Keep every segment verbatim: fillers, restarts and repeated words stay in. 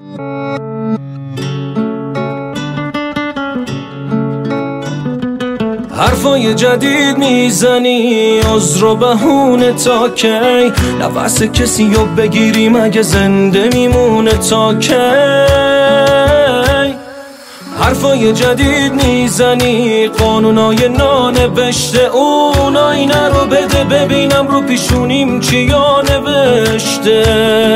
حرفای جدید میزنی عذر و بهونه تا کی؟ نفس کسی رو بگیری مگه زنده میمونه تا کی؟ حرفای جدید میزنی قانونای نانوشته اون آینه رو بده ببینم رو پیشونیم چیا نوشته.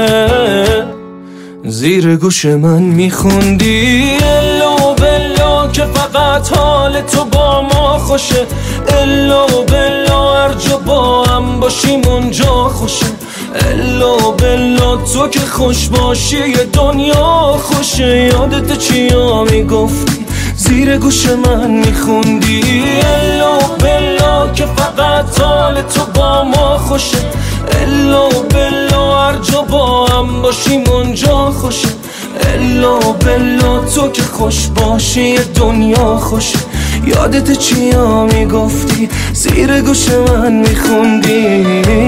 زیر گوش من میخوندی الا بلا که فقط حال تو با ما خوشه، الا بلا هر جا با هم باشیم اونجا خوشه، الا بلا تو که خوش باشی دنیا خوشه. یادت چیا میگفتی زیر گوش من میخوندی الا بلا که فقط حال تو با ما خوشه، الا بلا هر جا با هم باشیم اونجا خوشه، الا بلا تو که خوش باشی دنیا خوشه. یادت چیا میگفتی زیر گوش من میخوندی؟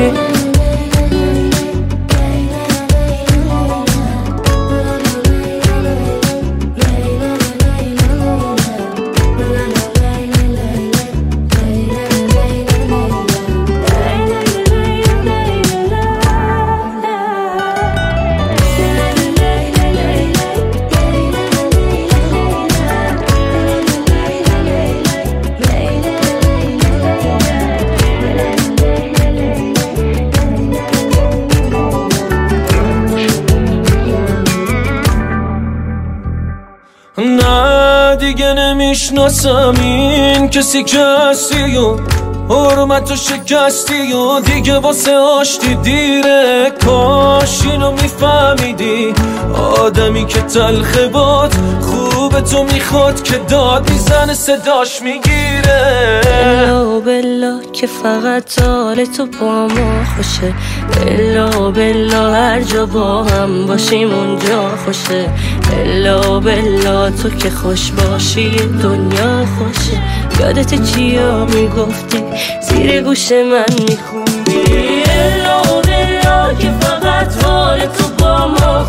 نه دیگه نمیشناسم این کسی که هستی و حرمت و شکستی و دیگه واسه آشتی دیره. کاش اینو میفهمیدی آدمی که تلخه باد خوب تو میخواد که داد میزنه صداش میگیره. الا بلا که فقط حال تو با ما خوشه، الا بلا هر جا با هم باشیم اونجا خوشه، الا بلا تو که خوش باشی دنیا خوشه. یادت چیا میگفتی زیر گوش من میخوندی الا بلا که فقط حال تو با ما